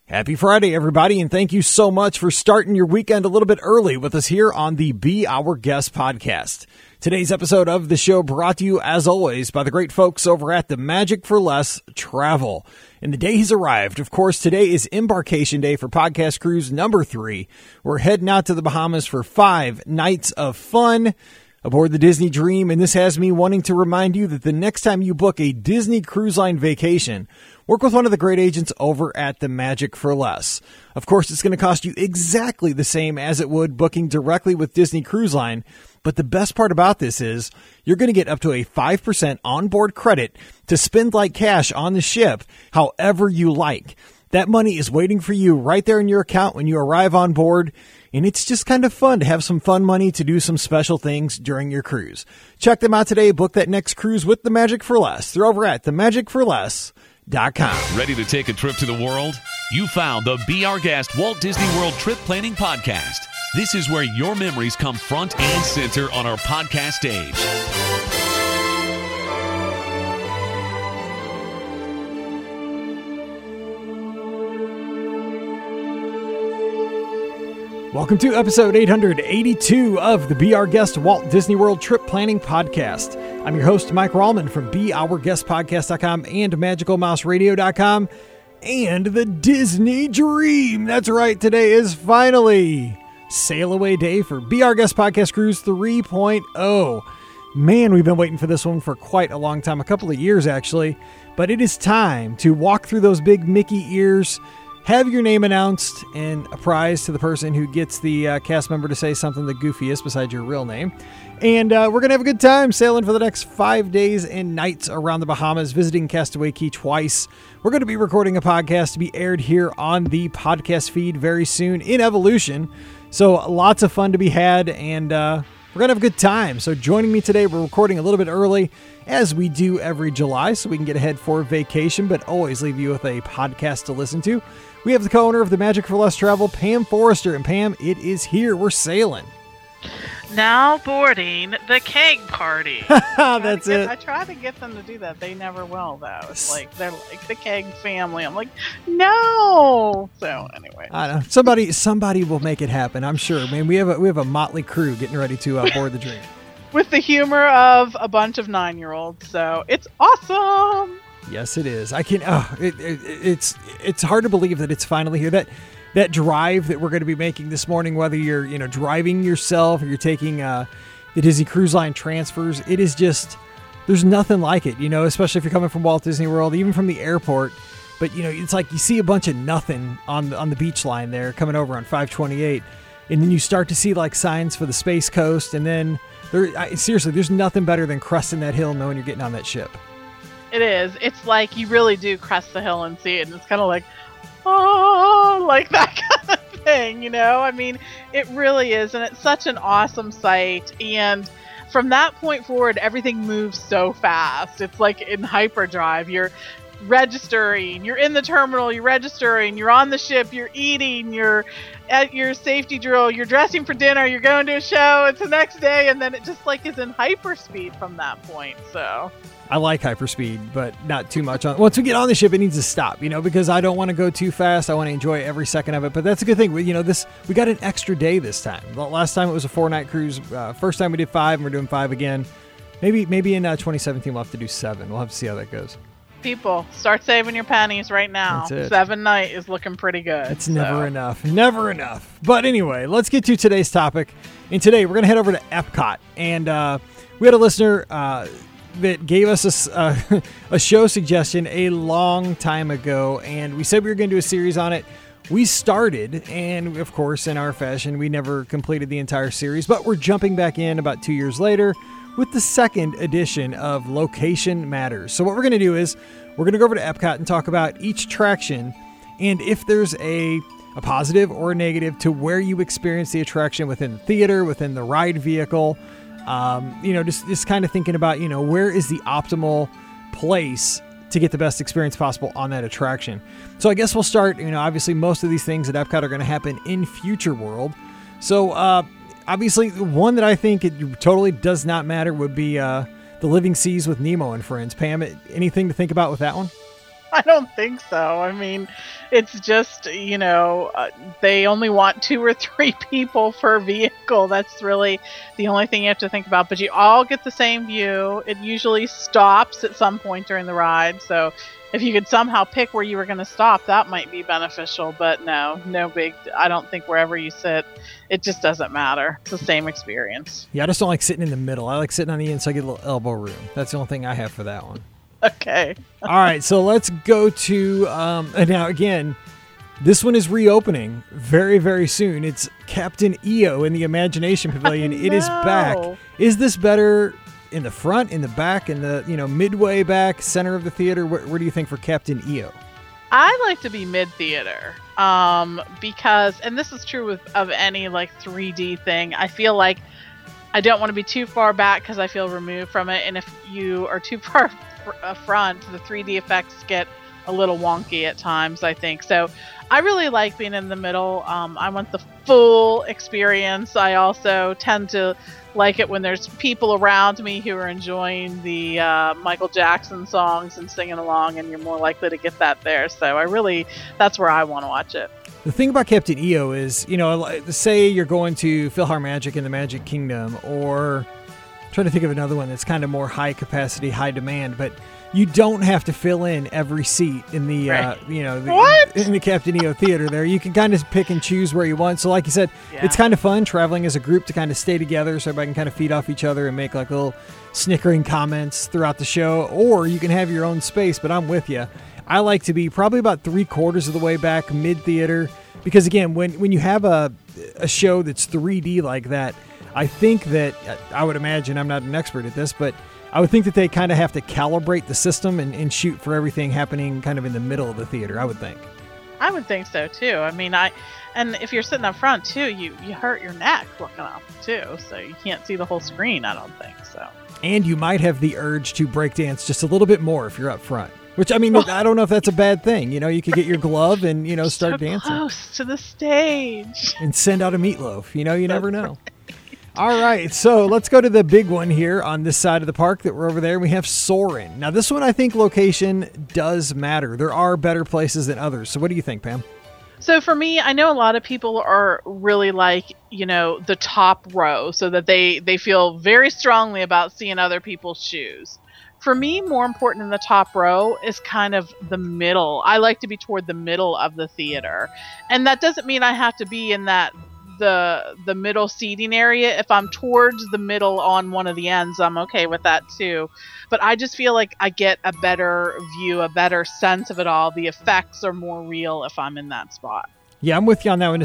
Happy Friday, everybody, and thank you so much for starting your weekend a little bit early with us here on the Be Our Guest podcast. Today's episode of the show brought to you, as always, by the great folks over at the Magic for Less Travel. And the day has arrived. Of course, today is embarkation day for podcast cruise number 3. We're heading out to the Bahamas for 5 nights of fun aboard the Disney Dream, and this has me wanting to remind you that the next time you book a Disney Cruise Line vacation, work with one of the great agents over at the Magic for Less. Of course, it's going to cost you exactly the same as it would booking directly with Disney Cruise Line, but the best part about this is you're going to get up to a 5% onboard credit to spend like cash on the ship however you like. That money is waiting for you right there in your account when you arrive on board. And it's just kind of fun to have some fun money to do some special things during your cruise. Check them out today. Book that next cruise with the Magic for Less. They're over at themagicforless.com. Ready to take a trip to the world? You found the Be Our Guest Walt Disney World Trip Planning Podcast. This is where your memories come front and center on our podcast stage. Welcome to episode 882 of the Be Our Guest Walt Disney World Trip Planning Podcast. I'm your host, Mike Rallman from BeOurGuestPodcast.com and MagicalMouseRadio.com and the Disney Dream. That's right, today is finally sail away day for Be Our Guest Podcast Cruise 3.0. Man, we've been waiting for this one for quite a long time, a couple of years actually, but it is time to walk through those big Mickey ears, have your name announced, and a prize to the person who gets the cast member to say something the goofiest besides your real name. And we're going to have a good time sailing for the next 5 days and nights around the Bahamas, visiting Castaway Cay twice. We're going to be recording a podcast to be aired here on the podcast feed very soon in Evolution. So lots of fun to be had, and we're going to have a good time. So joining me today, we're recording a little bit early, as we do every July, so we can get ahead for vacation, but always leave you with a podcast to listen to. We have the co-owner of the Magic for Less Travel, Pam Forrester. And Pam, it is here. We're sailing. Now boarding the keg party. That's it. I try to get them to do that. They never will, though. It's like they're like the keg family. I'm like, no. So anyway, I know somebody will make it happen. I'm sure. Man, we have a motley crew getting ready to board the Dream. With the humor of a bunch of 9-year-olds. So it's awesome. Yes, it is. I can. It's hard to believe that it's finally here. That drive that we're going to be making this morning, whether you're driving yourself or you're taking the Disney Cruise Line transfers, it is just, there's nothing like it. Especially if you're coming from Walt Disney World, even from the airport. But it's like you see a bunch of nothing on the beach line there coming over on 528, and then you start to see like signs for the Space Coast, and then seriously, there's nothing better than cresting that hill knowing you're getting on that ship. It is. It's like you really do crest the hill and see it, and it's kind of like, oh, like that kind of thing, I mean, it really is, and it's such an awesome sight, and from that point forward, everything moves so fast. It's like in hyperdrive. You're registering, you're in the terminal, you're registering, you're on the ship, you're eating, you're at your safety drill, you're dressing for dinner, you're going to a show, it's the next day, and then it just like is in hyperspeed from that point, so... I like hyperspeed, but not too much. Once we get on the ship, it needs to stop, because I don't want to go too fast. I want to enjoy every second of it. But that's a good thing. We got an extra day this time. The last time it was a 4-night cruise. First time we did 5, and we're doing 5 again. Maybe in 2017 we'll have to do 7. We'll have to see how that goes. People, start saving your pennies right now. 7 night is looking pretty good. It's never enough. Never enough. But anyway, let's get to today's topic. And today we're going to head over to Epcot. And we had a listener that gave us a show suggestion a long time ago, and we said we were going to do a series on it. We started, and of course, in our fashion, we never completed the entire series, but we're jumping back in about 2 years later with the second edition of Location Matters. So what we're going to do is we're going to go over to Epcot and talk about each attraction, and if there's a positive or a negative to where you experience the attraction within the theater, within the ride vehicle. Just kind of thinking about, where is the optimal place to get the best experience possible on that attraction. So I guess we'll start, obviously most of these things at Epcot are going to happen in Future World. So obviously one that I think it totally does not matter would be the Living Seas with Nemo and Friends. Pam, anything to think about with that one? I don't think so. I mean, it's just, they only want 2 or 3 people per vehicle. That's really the only thing you have to think about. But you all get the same view. It usually stops at some point during the ride. So if you could somehow pick where you were going to stop, that might be beneficial. But no big. I don't think wherever you sit, it just doesn't matter. It's the same experience. Yeah, I just don't like sitting in the middle. I like sitting on the end so I get a little elbow room. That's the only thing I have for that one. Okay. All right, so let's go to now again. This one is reopening very, very soon. It's Captain EO in the Imagination Pavilion. It is back. Is this better in the front, in the back, in the midway back, center of the theater? Where do you think for Captain EO? I like to be mid-theater because, and this is true of any like 3D thing, I feel like I don't want to be too far back because I feel removed from it. And if you are too far front, the 3D effects get a little wonky at times, I think. So I really like being in the middle. I want the full experience. I also tend to like it when there's people around me who are enjoying the Michael Jackson songs and singing along, and you're more likely to get that there. So that's where I want to watch it. The thing about Captain EO is, say you're going to PhilharMagic in the Magic Kingdom, or I'm trying to think of another one that's kind of more high capacity, high demand, but you don't have to fill in every seat in the, in the Captain EO theater there. You can kind of pick and choose where you want. So like you said, It's kind of fun traveling as a group to kind of stay together so everybody can kind of feed off each other and make like little snickering comments throughout the show, or you can have your own space, but I'm with you. I like to be probably about 3/4 of the way back, mid-theater, because again, when you have a show that's 3D like that, I think that, I would imagine, I'm not an expert at this, but I would think that they kind of have to calibrate the system and shoot for everything happening kind of in the middle of the theater, I would think. I would think so too. I mean, and if you're sitting up front too, you hurt your neck looking up too, so you can't see the whole screen, I don't think so. And you might have the urge to breakdance just a little bit more if you're up front. Which, I mean, I don't know if that's a bad thing. You could get your glove and, start so dancing. Close to the stage. And send out a meatloaf. You never know. Right. All right, so let's go to the big one here on this side of the park that we're over there. We have Soarin'. Now, this one, I think location does matter. There are better places than others. So what do you think, Pam? So for me, I know a lot of people are really like, the top row so that they feel very strongly about seeing other people's shoes. For me, more important than the top row is kind of the middle. I like to be toward the middle of the theater. And that doesn't mean I have to be in the middle seating area. If I'm towards the middle on one of the ends, I'm okay with that too. But I just feel like I get a better view, a better sense of it all. The effects are more real if I'm in that spot. Yeah, I'm with you on that one.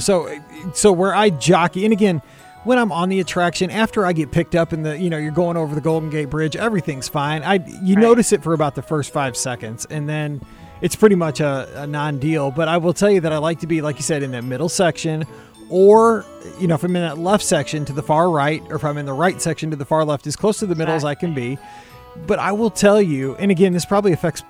So where I jockey, and again, when I'm on the attraction, after I get picked up in the, you're going over the Golden Gate Bridge, everything's fine. You notice it for about the first 5 seconds, and then it's pretty much a non-deal. But I will tell you that I like to be, like you said, in that middle section, or, if I'm in that left section to the far right, or if I'm in the right section to the far left, as close to the middle as I can be. But I will tell you, and again, this probably affects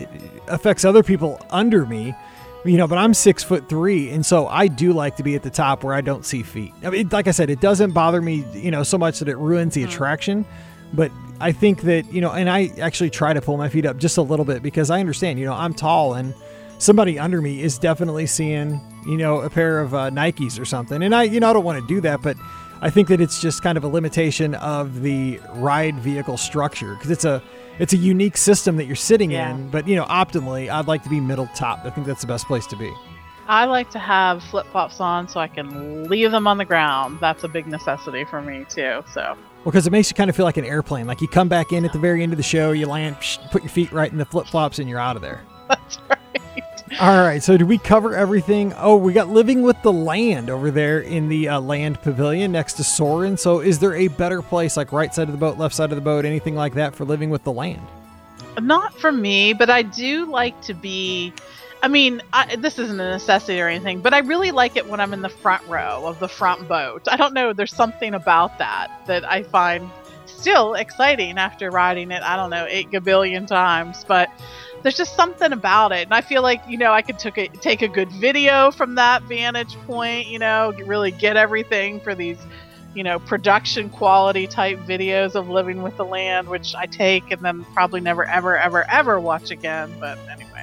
other people under me, but I'm 6'3", and so I do like to be at the top where I don't see feet. I mean, like I said, it doesn't bother me, so much that it ruins the attraction. But I think that, and I actually try to pull my feet up just a little bit because I understand, I'm tall and somebody under me is definitely seeing, a pair of Nikes or something. And I don't want to do that, but I think that it's just kind of a limitation of the ride vehicle structure because it's a unique system that you're sitting in, but optimally, I'd like to be middle top. I think that's the best place to be. I like to have flip-flops on so I can leave them on the ground. That's a big necessity for me too. So. Well, because it makes you kind of feel like an airplane. Like you come back in at the very end of the show, you land, put your feet right in the flip-flops, and you're out of there. That's right. All right, so did we cover everything? Oh, we got Living with the Land over there in the Land Pavilion next to Soarin'. So is there a better place, like right side of the boat, left side of the boat, anything like that for Living with the Land? Not for me, but I do like to be... I mean, this isn't a necessity or anything, but I really like it when I'm in the front row of the front boat. I don't know, there's something about that I find still exciting after riding it, 8 gabillion times, but there's just something about it. And I feel like, I could take a good video from that vantage point, really get everything for these, production quality type videos of Living with the Land, which I take and then probably never, ever, ever, ever watch again. But anyway.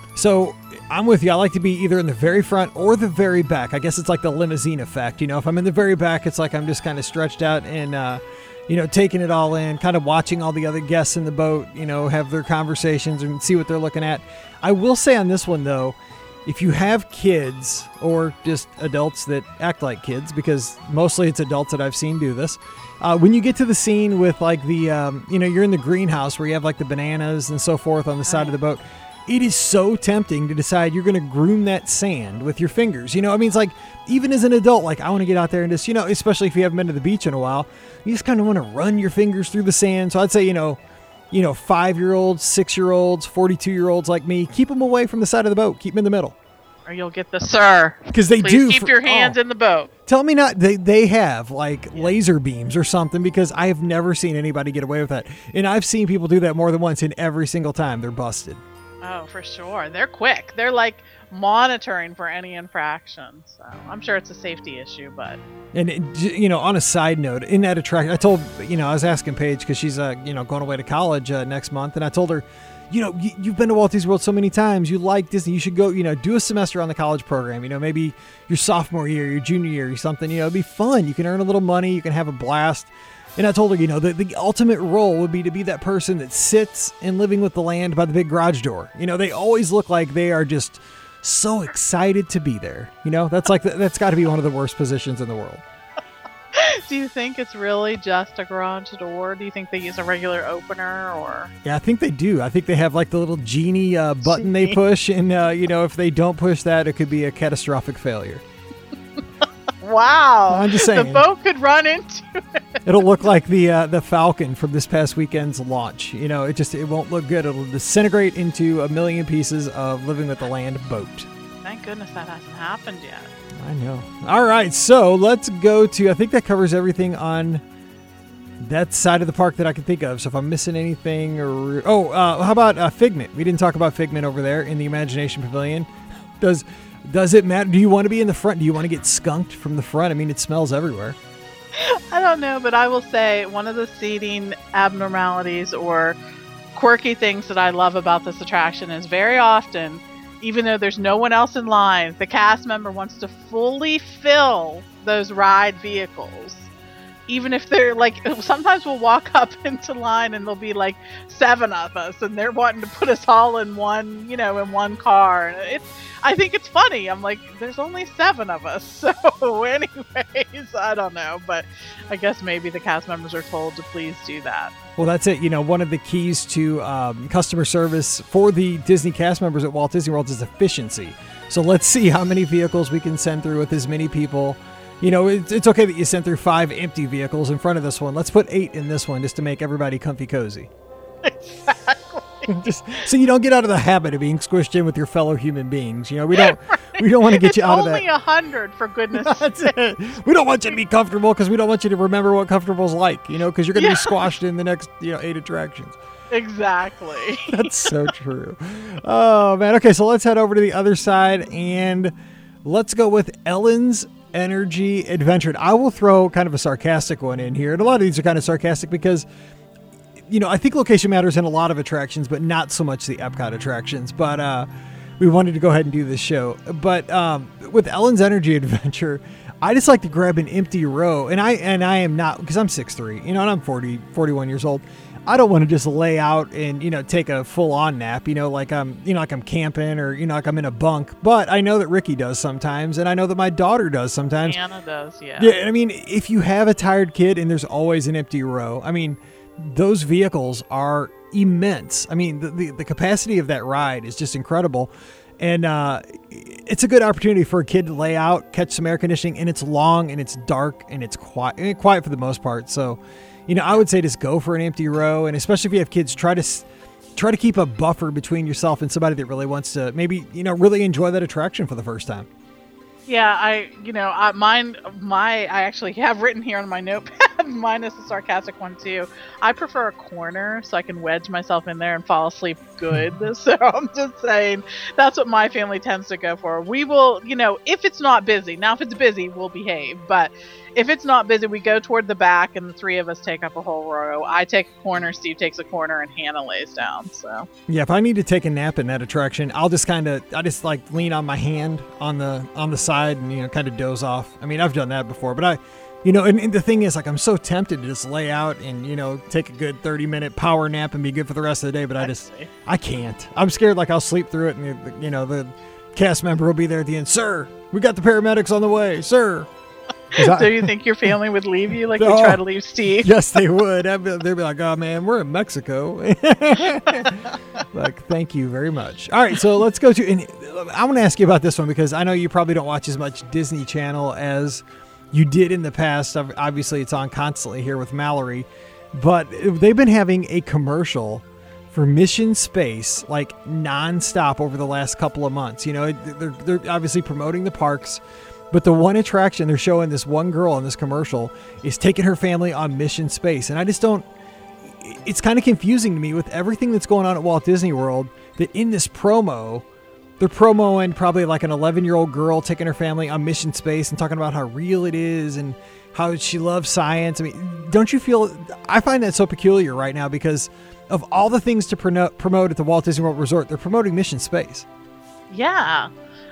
So I'm with you. I like to be either in the very front or the very back. I guess it's like the limousine effect. If I'm in the very back, it's like I'm just kind of stretched out and, taking it all in, kind of watching all the other guests in the boat, have their conversations and see what they're looking at. I will say on this one, though, if you have kids or just adults that act like kids, because mostly it's adults that I've seen do this, when you get to the scene with like the, you're in the greenhouse where you have like the bananas and so forth on the side of the boat, it is so tempting to decide you're going to groom that sand with your fingers. It's like, even as an adult, like I want to get out there and just, especially if you haven't been to the beach in a while, you just kind of want to run your fingers through the sand. So I'd say, 5-year-olds, 6-year-olds, 42-year-olds like me, keep them away from the side of the boat. Keep them in the middle. Or you'll get the sir. Because they Please do. Keep your hands in the boat. Tell me not. They have like laser beams or something, because I have never seen anybody get away with that. And I've seen people do that more than once, and every single time they're busted. Oh, for sure. They're quick. They're like monitoring for any infraction. So I'm sure it's a safety issue, but. And, on a side note, in that attraction, I told, I was asking Paige because she's, going away to college next month. And I told her, you've been to Walt Disney World so many times. You like Disney. You should go, do a semester on the college program. Maybe your sophomore year, your junior year or something. It'd be fun. You can earn a little money. You can have a blast. And I told her, the ultimate role would be to be that person that sits and living with the land by the big garage door. They always look like they are just so excited to be there. That's got to be one of the worst positions in the world. Do you think it's really just a garage door? Do you think they use a regular opener or? Yeah, I think they do. I think they have like the little genie button they push. And, if they don't push that, it could be a catastrophic failure. Wow. I'm just saying. The boat could run into it. It'll look like the Falcon from this past weekend's launch. It won't look good. It'll disintegrate into a million pieces of living with the land boat. Thank goodness that hasn't happened yet. I know. All right, so let's go to, I think that covers everything on that side of the park that I can think of. So if I'm missing anything how about Figment? We didn't talk about Figment over there in the Imagination Pavilion. Does it matter? Do you want to be in the front? Do you want to get skunked from the front? I mean, it smells everywhere. I don't know, but I will say one of the seating abnormalities or quirky things that I love about this attraction is very often, even though there's no one else in line, the cast member wants to fully fill those ride vehicles. Even if they're like, sometimes we'll walk up into line and there'll be like 7 of us and they're wanting to put us all in one, in one car. And I think it's funny. I'm like, there's only 7 of us. So anyways, I don't know. But I guess maybe the cast members are told to please do that. Well, that's it. One of the keys to customer service for the Disney cast members at Walt Disney World is efficiency. So let's see how many vehicles we can send through with as many people. It's okay that you sent through 5 empty vehicles in front of this one. Let's put 8 in this one just to make everybody comfy cozy. Exactly. Just so you don't get out of the habit of being squished in with your fellow human beings. We don't want to get you out of that. It's only 100, for goodness That's it. We don't want you to be comfortable because we don't want you to remember what comfortable's like, because you're going to be squashed in the next 8 attractions. Exactly. That's so true. Oh, man. Okay, so let's head over to the other side and let's go with Ellen's Energy Adventure. I will throw kind of a sarcastic one in here. And a lot of these are kind of sarcastic because, I think location matters in a lot of attractions, but not so much the Epcot attractions. But we wanted to go ahead and do this show. But with Ellen's Energy Adventure, I just like to grab an empty row. And I am not, because I'm 6'3", and I'm 41 years old. I don't want to just lay out and, take a full on nap, like I'm camping or, like I'm in a bunk. But I know that Ricky does sometimes. And I know that my daughter does sometimes. Anna does, yeah. Yeah. I mean, if you have a tired kid and there's always an empty row, I mean, those vehicles are immense. I mean, the capacity of that ride is just incredible. And it's a good opportunity for a kid to lay out, catch some air conditioning, and it's long and it's dark and it's quiet for the most part. So, I would say just go for an empty row, and especially if you have kids, try to keep a buffer between yourself and somebody that really wants to maybe, really enjoy that attraction for the first time. Yeah, I actually have written here on my notepad minus the sarcastic one too. I prefer a corner so I can wedge myself in there and fall asleep good. So I'm just saying that's what my family tends to go for. We will, if it's not busy. Now, if it's busy, we'll behave. But if it's not busy, we go toward the back and the three of us take up a whole row. I take a corner, Steve takes a corner, and Hannah lays down. So yeah, if I need to take a nap in that attraction, I just like lean on my hand on the side and kind of doze off. I mean, I've done that before, but and the thing is, like, I'm so tempted to just lay out and take a good 30-minute power nap and be good for the rest of the day, but I can't. I'm scared like I'll sleep through it, and the cast member will be there at the end. Sir, we got the paramedics on the way, sir. Do you think your family would leave you like we try to leave Steve? Yes, they would. They'd be like, oh, man, we're in Mexico. Like, thank you very much. All right, so let's go to, and I want to ask you about this one because I know you probably don't watch as much Disney Channel as you did in the past. Obviously, it's on constantly here with Mallory, but they've been having a commercial for Mission Space, like, nonstop over the last couple of months. They're obviously promoting the parks. But the one attraction they're showing, this one girl in this commercial is taking her family on Mission Space. And I just don't, it's kind of confusing to me with everything that's going on at Walt Disney World that in this promo, they're promoing probably like an 11-year-old girl taking her family on Mission Space and talking about how real it is and how she loves science. I mean, don't you feel, I find that so peculiar right now because of all the things to promote at the Walt Disney World Resort, they're promoting Mission Space. Yeah.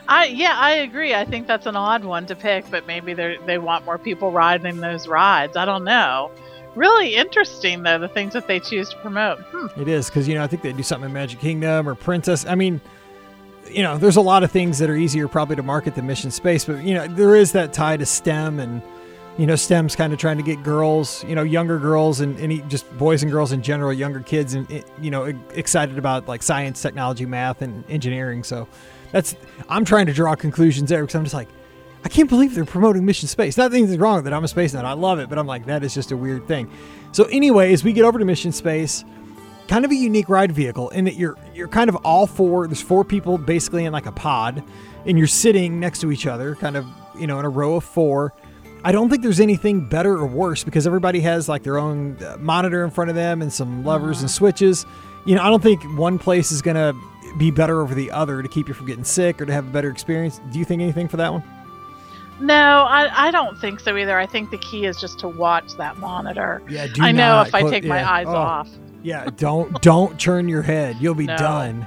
I agree. I think that's an odd one to pick, but maybe they want more people riding those rides. I don't know. Really interesting, though, the things that they choose to promote. It is, because, I think they do something in Magic Kingdom or Princess. I mean, there's a lot of things that are easier probably to market than Mission Space, but, there is that tie to STEM and, STEM's kind of trying to get girls, younger girls and just boys and girls in general, younger kids, and, excited about like science, technology, math, and engineering. So I'm trying to draw conclusions there because I'm just like, I can't believe they're promoting Mission Space. Not that anything's wrong with it. I'm a space nut. I love it, but I'm like, that is just a weird thing. So anyway, as we get over to Mission Space, kind of a unique ride vehicle in that you're kind of all four. There's four people basically in like a pod, and you're sitting next to each other, kind of, in a row of four. I don't think there's anything better or worse because everybody has like their own monitor in front of them and some levers and switches. I don't think one place is going to be better over the other to keep you from getting sick or to have a better experience. Do you think anything for that one? No, I don't think so either. I think the key is just to watch that monitor. Yeah, I know if I take my eyes off. Yeah, don't turn your head. You'll be done.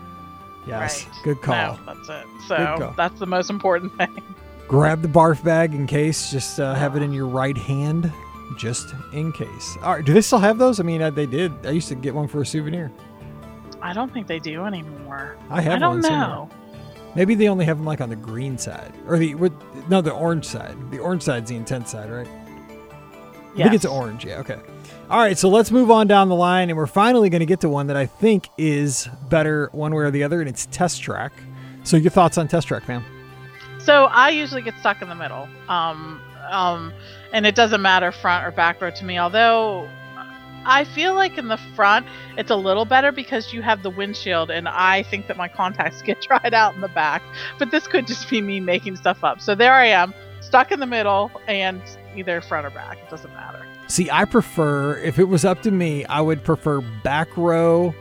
Yes, right. Good call. No, that's it. So that's the most important thing. Grab the barf bag in case. Just have it in your right hand, just in case. All right, do they still have those? I mean, they did. I used to get one for a souvenir. I don't think they do anymore. I don't know. Maybe they only have them like on the green side or the orange side. The orange side's the intense side, right? Yes. I think it's orange. Yeah. Okay. All right. So let's move on down the line, and we're finally going to get to one that I think is better one way or the other, and it's Test Track. So your thoughts on Test Track, fam? So I usually get stuck in the middle, and it doesn't matter front or back row to me. Although I feel like in the front, it's a little better because you have the windshield, and I think that my contacts get dried out in the back. But this could just be me making stuff up. So there I am, stuck in the middle, and either front or back. It doesn't matter. See, I prefer, if it was up to me, I would prefer back row.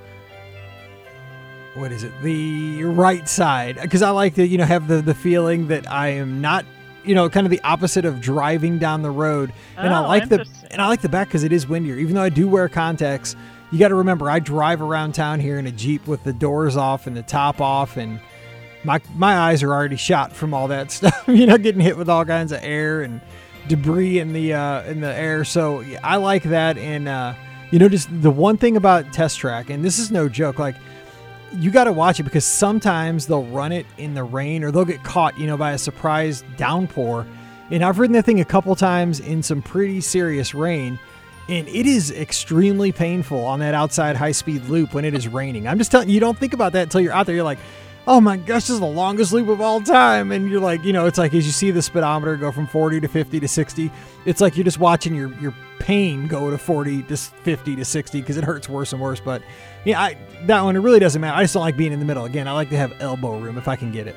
What is it? The right side. Because I like to, have the feeling that I am not, kind of the opposite of driving down the road. And I like the back because it is windier. Even though I do wear contacts, you got to remember I drive around town here in a Jeep with the doors off and the top off, and my eyes are already shot from all that stuff. Getting hit with all kinds of air and debris in the air. So I like that. And just the one thing about Test Track, and this is no joke, like, you got to watch it because sometimes they'll run it in the rain or they'll get caught, by a surprise downpour. And I've ridden that thing a couple times in some pretty serious rain, and it is extremely painful on that outside high-speed loop when it is raining. I'm just telling you, don't think about that until you're out there. You're like, oh my gosh, this is the longest loop of all time. And you're like, it's like as you see the speedometer go from 40 to 50 to 60, it's like you're just watching your pain go to 40 to 50 to 60 because it hurts worse and worse. But that one, it really doesn't matter. I just don't like being in the middle. Again, I like to have elbow room if I can get it.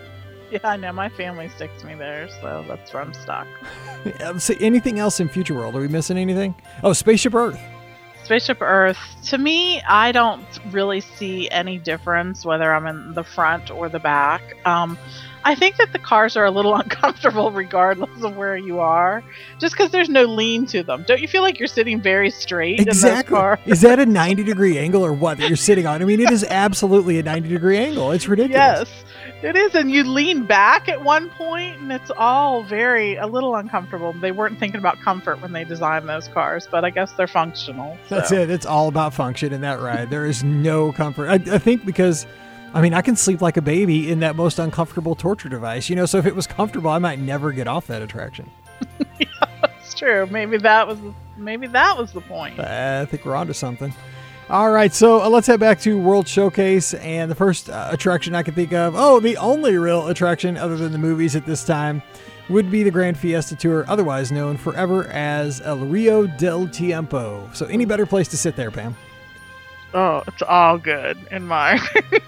Yeah, I know. My family sticks me there, so that's where I'm stuck. So anything else in Future World? Are we missing anything? Oh, Spaceship Earth. Spaceship Earth, to me, I don't really see any difference whether I'm in the front or the back. I think that the cars are a little uncomfortable regardless of where you are, just because there's no lean to them. Don't you feel like you're sitting very straight in those cars? Is that a 90-degree angle or what that you're sitting on? I mean, it is absolutely a 90-degree angle. It's ridiculous. Yes, it is. And you lean back at one point, and it's all a little uncomfortable. They weren't thinking about comfort when they designed those cars, but I guess they're functional. So. That's it. It's all about function in that ride. There is no comfort. I think because... I mean, I can sleep like a baby in that most uncomfortable torture device, so if it was comfortable, I might never get off that attraction. Yeah, that's true. Maybe that was the point. I think we're onto something. All right, so let's head back to World Showcase, and the first attraction I can think of, the only real attraction other than the movies at this time, would be the Grand Fiesta Tour, otherwise known forever as El Rio del Tiempo. So any better place to sit there, Pam? Oh, it's all good in my opinion.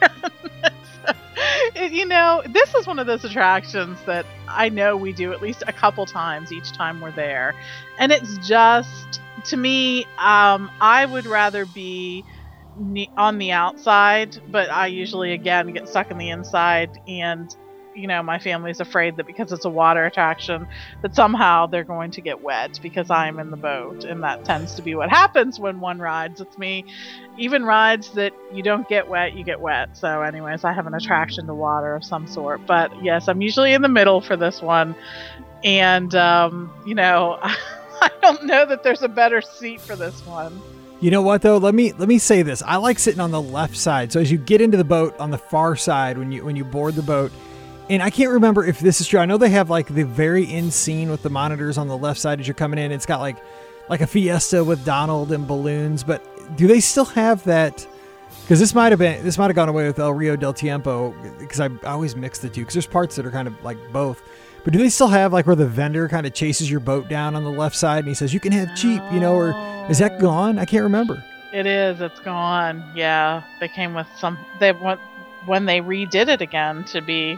This is one of those attractions that I know we do at least a couple times each time we're there. And it's just, to me, I would rather be on the outside, but I usually, again, get stuck in the inside. And, my family's afraid that because it's a water attraction, that somehow they're going to get wet because I'm in the boat. And that tends to be what happens when one rides with me. Even rides that you don't get wet, you get wet. So anyways, I have an attraction to water of some sort. But yes, I'm usually in the middle for this one. And, I don't know that there's a better seat for this one. You know what, though? Let me say this. I like sitting on the left side. So as you get into the boat on the far side, when you board the boat, and I can't remember if this is true. I know they have like the very end scene with the monitors on the left side as you're coming in. It's got like a Fiesta with Donald and balloons, but do they still have that? Because this might have gone away with El Rio del Tiempo, because I always mix the two, because there's parts that are kind of like both. But do they still have like where the vendor kind of chases your boat down on the left side and he says, you can have cheap, or is that gone? I can't remember. It is. It's gone. Yeah. They came with when they redid it again to be,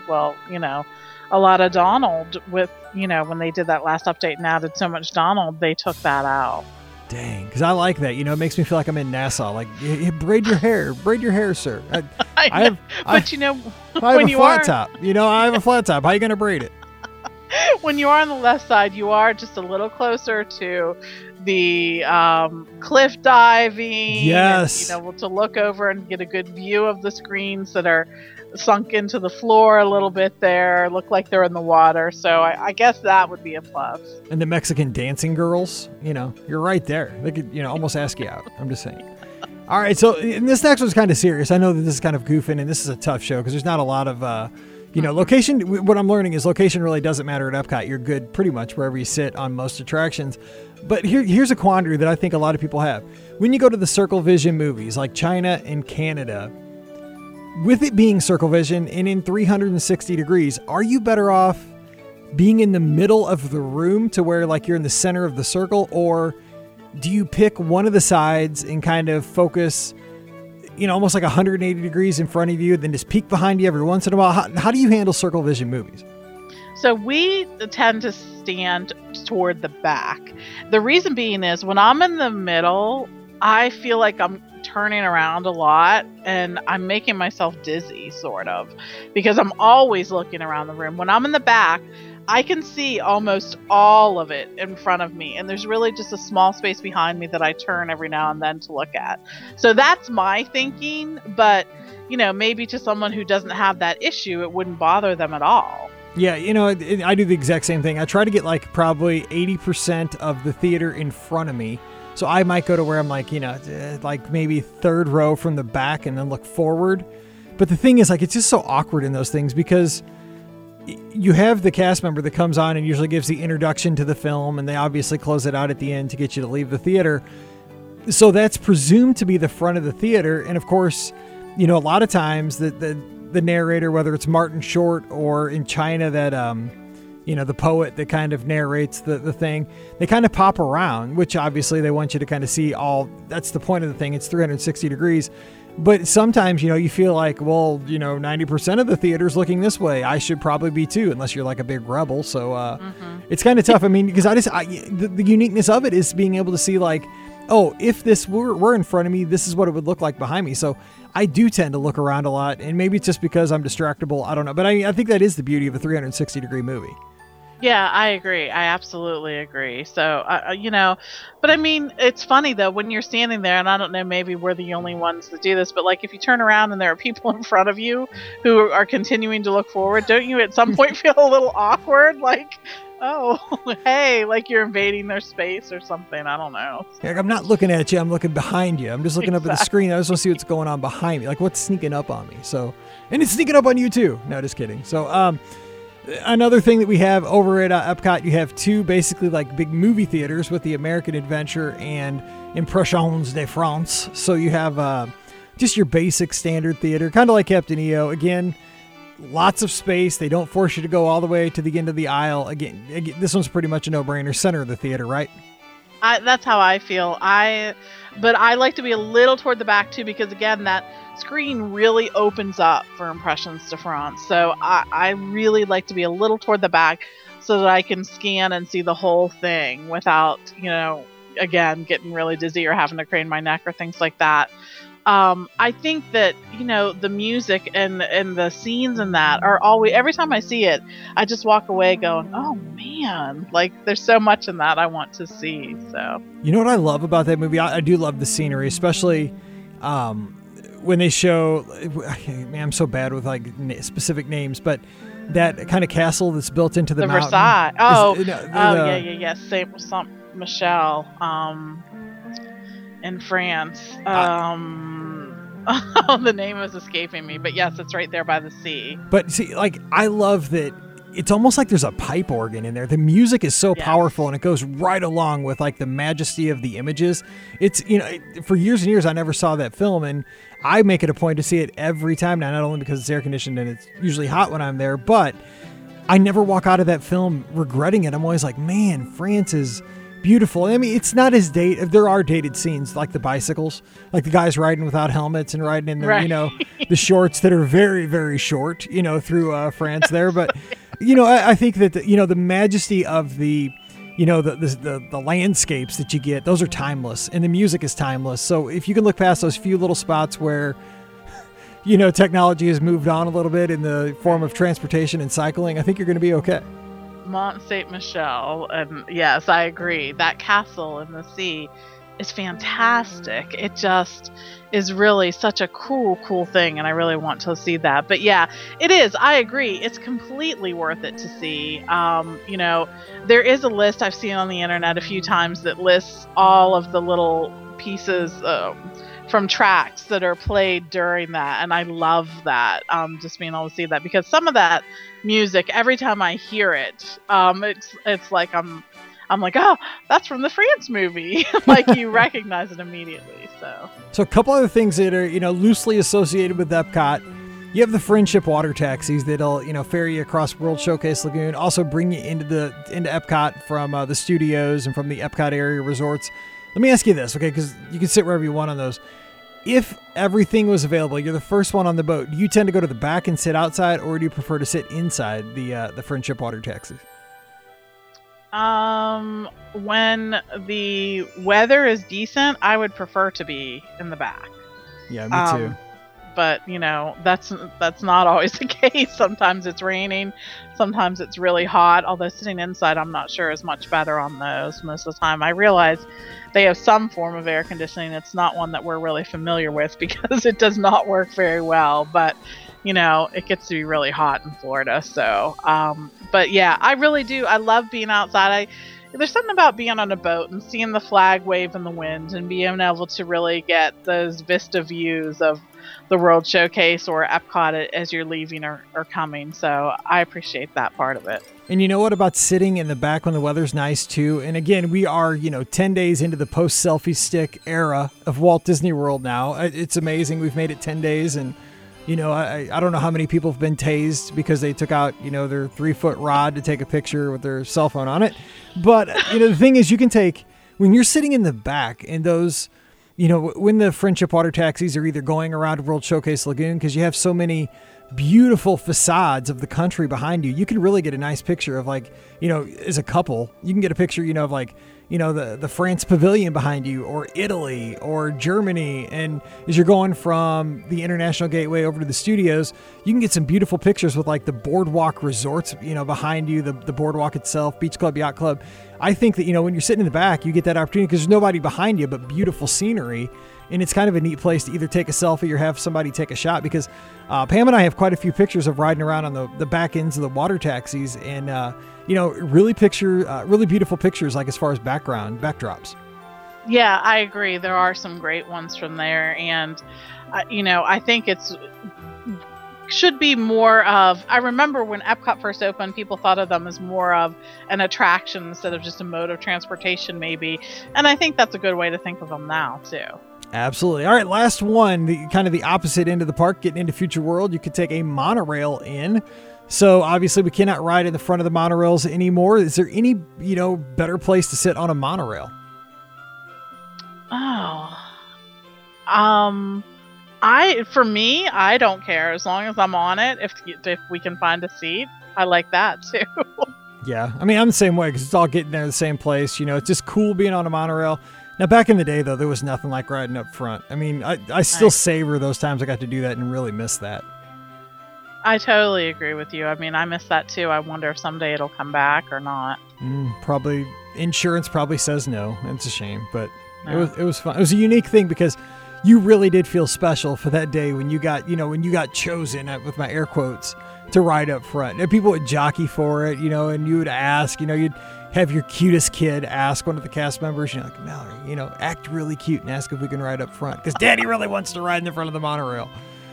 a lot of Donald with, when they did that last update and added so much Donald, they took that out. Dang, because I like that. It makes me feel like I'm in Nassau. Like, braid your hair, sir. I have a flat top. I have a flat top. How are you going to braid it? When you are on the left side, you are just a little closer to the cliff diving. Yes. And, to look over and get a good view of the screens that are sunk into the floor a little bit there, look like they're in the water. So I guess that would be a plus. And the Mexican dancing girls, you're right there. They could, almost ask you out. I'm just saying. All right, so this next one's kind of serious. I know that this is kind of goofing, and this is a tough show because there's not a lot of, location. What I'm learning is location really doesn't matter at Epcot. You're good pretty much wherever you sit on most attractions. But here's a quandary that I think a lot of people have. When you go to the Circle Vision movies, like China and Canada, with it being Circle Vision and in 360 degrees, are you better off being in the middle of the room to where like you're in the center of the circle, or do you pick one of the sides and kind of focus, almost like 180 degrees in front of you, then just peek behind you every once in a while? How do you handle Circle Vision movies? So we tend to stand toward the back. The reason being is when I'm in the middle, I feel like I'm turning around a lot and I'm making myself dizzy, sort of, because I'm always looking around the room. When I'm in the back, I can see almost all of it in front of me, and there's really just a small space behind me that I turn every now and then to look at. So that's my thinking, but maybe to someone who doesn't have that issue, it wouldn't bother them at all. Yeah, I do the exact same thing. I try to get like probably 80% of the theater in front of me. So I might go to where I'm like, like maybe third row from the back and then look forward. But the thing is, like, it's just so awkward in those things because you have the cast member that comes on and usually gives the introduction to the film, and they obviously close it out at the end to get you to leave the theater. So that's presumed to be the front of the theater. And of course, a lot of times the narrator, whether it's Martin Short or in China that, the poet that kind of narrates the thing, they kind of pop around, which obviously they want you to kind of see all. That's the point of the thing. It's 360 degrees. But sometimes, you feel like, well, 90% of the theater's looking this way. I should probably be too, unless you're like a big rebel. So it's kind of tough. I mean, because the uniqueness of it is being able to see like, oh, if this were in front of me, this is what it would look like behind me. So I do tend to look around a lot, and maybe it's just because I'm distractible. I don't know. But I think that is the beauty of a 360-degree movie. Yeah, I agree. I absolutely agree. So, but I mean, it's funny though, when you're standing there, and I don't know, maybe we're the only ones that do this, but like if you turn around and there are people in front of you who are continuing to look forward, don't you at some point feel a little awkward? Like, oh, hey, like you're invading their space or something. I don't know. Like, I'm not looking at you. I'm looking behind you. I'm just looking up at the screen. I just want to see what's going on behind me. Like what's sneaking up on me. So, and it's sneaking up on you too. No, just kidding. So, another thing that we have over at Epcot, you have two basically like big movie theaters with the American Adventure and Impressions de France. So you have just your basic standard theater, kind of like Captain EO. Again, lots of space. They don't force you to go all the way to the end of the aisle. Again, this one's pretty much a no-brainer. Center of the theater, right? That's how I feel. But I like to be a little toward the back too, because again, that screen really opens up for Impressions de France. So I really like to be a little toward the back so that I can scan and see the whole thing without, again, getting really dizzy or having to crane my neck or things like that. I think that, the music and the scenes in that are always, every time I see it, I just walk away going, oh man, like there's so much in that I want to see. So, you know what I love about that movie? I do love the scenery, especially, when they show, man, I'm so bad with like specific names, but that kind of castle that's built into the mountain. Versailles. Oh, yeah. Saint Michel, in France. The name is escaping me, but yes, it's right there by the sea. But see, like, I love that it's almost like there's a pipe organ in there. The music is so powerful, and it goes right along with like the majesty of the images. It's, for years and years, I never saw that film, and I make it a point to see it every time now, not only because it's air conditioned and it's usually hot when I'm there, but I never walk out of that film regretting it. I'm always like, man, France is beautiful. I mean, it's not as there are dated scenes like the bicycles, like the guys riding without helmets and riding in their, the shorts that are very, very short, through France there. But, I think that, the majesty of the, the landscapes that you get, those are timeless, and the music is timeless. So if you can look past those few little spots where, technology has moved on a little bit in the form of transportation and cycling, I think you're going to be okay. Mont Saint Michel, and yes, I agree. That castle in the sea is fantastic. It just is really such a cool thing, and I really want to see that. But yeah, it is. I agree. It's completely worth it to see. There is a list I've seen on the internet a few times that lists all of the little pieces from tracks that are played during that, and I love that. Just being able to see that, because some of that music, every time I hear it, it's like I'm like, oh, that's from the France movie. Like you recognize it immediately. So a couple other things that are loosely associated with Epcot. You have the Friendship water taxis that'll ferry you across World Showcase Lagoon, also bring you into Epcot from the studios and from the Epcot area resorts. Let me ask you this, okay, because you can sit wherever you want on those. If everything was available, you're the first one on the boat, do you tend to go to the back and sit outside, or do you prefer to sit inside the Friendship water taxis? When the weather is decent, I would prefer to be in the back. Yeah, me too. But that's not always the case. Sometimes it's raining, sometimes it's really hot. Although sitting inside, I'm not sure is much better on those most of the time. I realize they have some form of air conditioning. It's not one that we're really familiar with because it does not work very well. But it gets to be really hot in Florida. So, but yeah, I really do. I love being outside. There's something about being on a boat and seeing the flag wave in the wind and being able to really get those vista views of the World Showcase or Epcot as you're leaving or coming. So I appreciate that part of it. And you know what about sitting in the back when the weather's nice too? And again, we are, 10 days into the post-selfie stick era of Walt Disney World now. It's amazing. We've made it 10 days and, I don't know how many people have been tased because they took out, their 3-foot rod to take a picture with their cell phone on it. But, the thing is, you can take, when you're sitting in the back and those when the Friendship water taxis are either going around World Showcase Lagoon, because you have so many beautiful facades of the country behind you, you can really get a nice picture of as a couple, you can get a picture, of the France pavilion behind you, or Italy or Germany. And as you're going from the International Gateway over to the studios, you can get some beautiful pictures with the boardwalk resorts, behind you, the boardwalk itself, Beach Club, Yacht Club. I think that, when you're sitting in the back, you get that opportunity because there's nobody behind you, but beautiful scenery. And it's kind of a neat place to either take a selfie or have somebody take a shot, because Pam and I have quite a few pictures of riding around on the back ends of the water taxis, and really beautiful pictures, as far as backdrops. Yeah, I agree. There are some great ones from there, and I think should be more of. I remember when Epcot first opened, people thought of them as more of an attraction instead of just a mode of transportation, maybe. And I think that's a good way to think of them now too. Absolutely. All right, last one, kind of the opposite end of the park, getting into Future World. You could take a monorail in. So obviously we cannot ride in the front of the monorails anymore. Is there any, better place to sit on a monorail? For me, I don't care as long as I'm on it. If we can find a seat, I like that too. Yeah. I mean, I'm the same way because it's all getting there to the same place. It's just cool being on a monorail. Now, back in the day, though, there was nothing like riding up front. I mean, I still savor those times I got to do that and really miss that. I totally agree with you. I mean, I miss that too. I wonder if someday it'll come back or not. Probably. Insurance probably says no. It's a shame, but it was fun. It was a unique thing because you really did feel special for that day when you got chosen, with my air quotes, to ride up front. And people would jockey for it, and you would ask, you'd have your cutest kid ask one of the cast members, Mallory, act really cute and ask if we can ride up front because Daddy really wants to ride in the front of the monorail.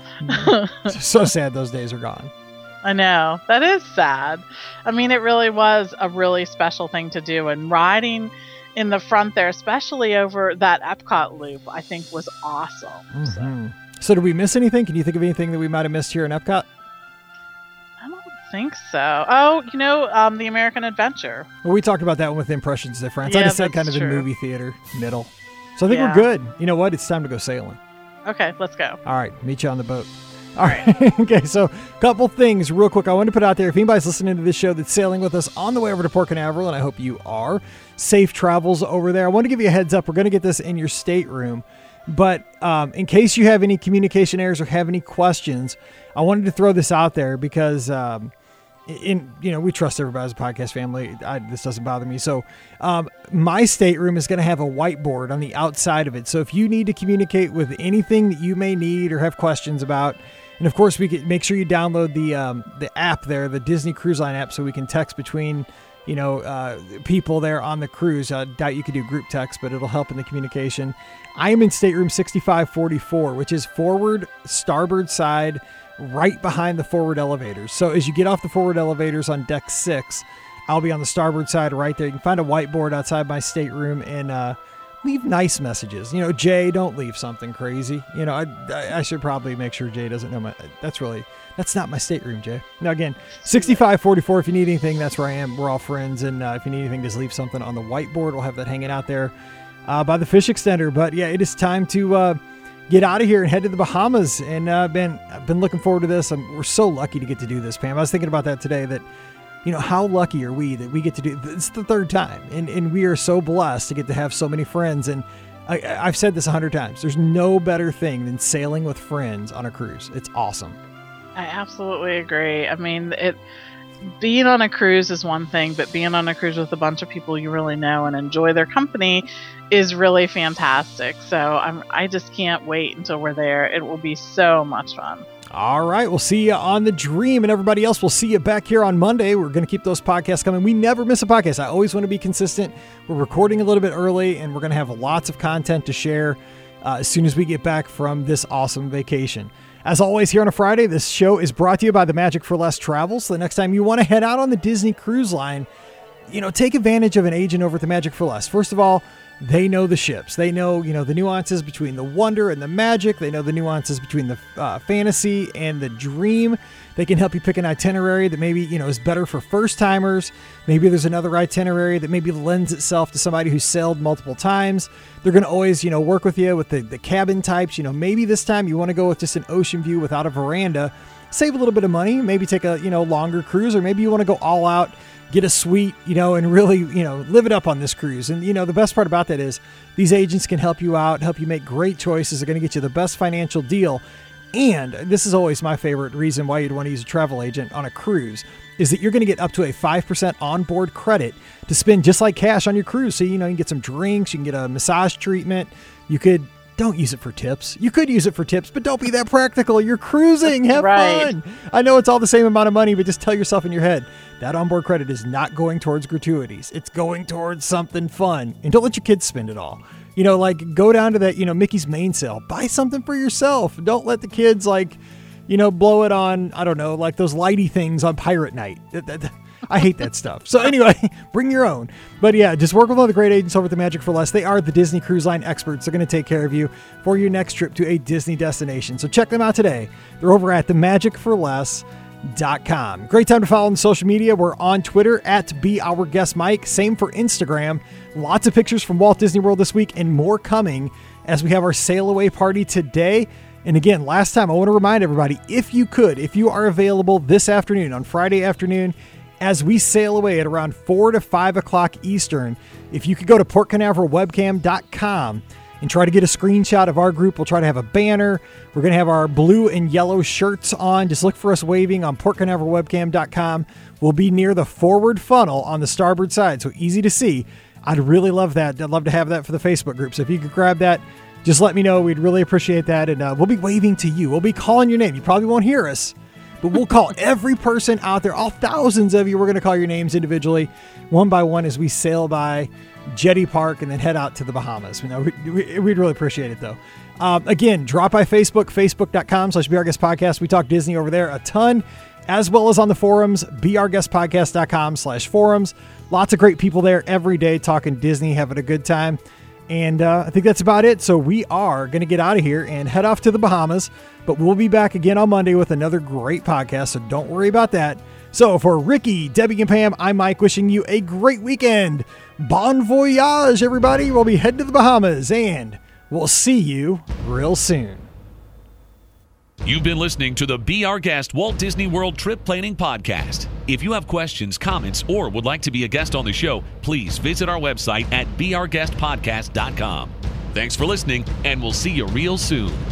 So sad those days are gone. I know. That is sad. I mean, it really was a really special thing to do, and riding in the front there, especially over that Epcot loop, I think was awesome. Mm-hmm. So did we miss anything? Can you think of anything that we might have missed here in Epcot? I don't think so. Oh, the American Adventure. Well, we talked about that one with Impressions de France. Yeah, I just said kind of in movie theater middle. So I think we're good. You know what? It's time to go sailing. Okay, let's go. All right. Meet you on the boat. All right. Okay, so a couple things real quick I wanted to put out there. If anybody's listening to this show that's sailing with us on the way over to Port Canaveral, and I hope you are, safe travels over there. I want to give you a heads up. We're going to get this in your stateroom. But in case you have any communication errors or have any questions, I wanted to throw this out there because, we trust everybody as a podcast family. This doesn't bother me. So my stateroom is going to have a whiteboard on the outside of it. So if you need to communicate with anything that you may need or have questions about, and of course we can make sure you download the app there, the Disney Cruise Line app, so we can text between people there on the cruise. I doubt you could do group text, but it'll help in the communication. I am in stateroom 6544, which is forward starboard side, right behind the forward elevators. So as you get off the forward elevators on deck 6, I'll be on the starboard side right there. You can find a whiteboard outside my stateroom and leave nice messages. Jay, don't leave something crazy. I should probably make sure Jay doesn't know that's not my stateroom, Jay. Now again, 6544, if you need anything, that's where I am. We're all friends. And if you need anything, just leave something on the whiteboard. We'll have that hanging out there by the fish extender. But yeah, it is time to get out of here and head to the Bahamas. And I've been looking forward to this. We're so lucky to get to do this, Pam. I was thinking about that today, that how lucky are we that we get to do it's the third time, and we are so blessed to get to have so many friends. And I've said this 100 times. There's no better thing than sailing with friends on a cruise. It's awesome. I absolutely agree. I mean, being on a cruise is one thing, but being on a cruise with a bunch of people you really know and enjoy their company is really fantastic. So I just can't wait until we're there. It will be so much fun. All right. We'll see you on the Dream, and everybody else, we'll see you back here on Monday. We're going to keep those podcasts coming. We never miss a podcast. I always want to be consistent. We're recording a little bit early, and we're going to have lots of content to share as soon as we get back from this awesome vacation. As always, here on a Friday, this show is brought to you by the Magic for Less Travel. So the next time you want to head out on the Disney Cruise Line, take advantage of an agent over at the Magic for Less. First of all, they know the ships. They know, the nuances between the wonder and the magic. They know the nuances between the fantasy and the dream. They can help you pick an itinerary that maybe, is better for first timers. Maybe there's another itinerary that maybe lends itself to somebody who's sailed multiple times. They're going to always, work with you with the cabin types. Maybe this time you want to go with just an ocean view without a veranda. Save a little bit of money, maybe take a, longer cruise, or maybe you want to go all out, get a suite, and really, live it up on this cruise. And, the best part about that is these agents can help you out, help you make great choices. They're going to get you the best financial deal. And this is always my favorite reason why you'd want to use a travel agent on a cruise, is that you're going to get up to a 5% onboard credit to spend just like cash on your cruise. So, you can get some drinks, you can get a massage treatment. Don't use it for tips. You could use it for tips, but don't be that practical. You're cruising. Have fun. I know it's all the same amount of money, but just tell yourself in your head, that onboard credit is not going towards gratuities. It's going towards something fun. And don't let your kids spend it all. Go down to that, Mickey's mainsail. Buy something for yourself. Don't let the kids, blow it on, I don't know, like those lighty things on pirate night. I hate that stuff. So anyway, bring your own. But yeah, just work with all the great agents over at the Magic for Less. They are the Disney Cruise Line experts. They're going to take care of you for your next trip to a Disney destination. So check them out today. They're over at themagicforless.com. Great time to follow on social media. We're on Twitter at BeOurGuestMike. Same for Instagram. Lots of pictures from Walt Disney World this week and more coming as we have our sail away party today. And again, last time, I want to remind everybody, if you are available this afternoon, on Friday afternoon, as we sail away at around 4 to 5 o'clock Eastern, if you could go to portcanaveralwebcam.com and try to get a screenshot of our group. We'll try to have a banner. We're going to have our blue and yellow shirts on. Just look for us waving on portcanaveralwebcam.com. We'll be near the forward funnel on the starboard side, so easy to see. I'd really love that. I'd love to have that for the Facebook group. So if you could grab that, just let me know. We'd really appreciate that. And we'll be waving to you. We'll be calling your name. You probably won't hear us, but we'll call every person out there, all thousands of you. We're going to call your names individually, one by one, as we sail by Jetty Park and then head out to the Bahamas. We'd really appreciate it, though. Again, drop by Facebook, facebook.com/BeOurGuestPodcast. We talk Disney over there a ton, as well as on the forums, beourguestpodcast.com/forums. Lots of great people there every day talking Disney, having a good time. And I think that's about it. So we are going to get out of here and head off to the Bahamas, but we'll be back again on Monday with another great podcast. So don't worry about that. So for Ricky, Debbie, and Pam, I'm Mike, wishing you a great weekend. Bon voyage, everybody. We'll be heading to the Bahamas, and we'll see you real soon. You've been listening to the Be Our Guest Walt Disney World Trip Planning Podcast. If you have questions, comments, or would like to be a guest on the show, please visit our website at beourguestpodcast.com. Thanks for listening, and we'll see you real soon.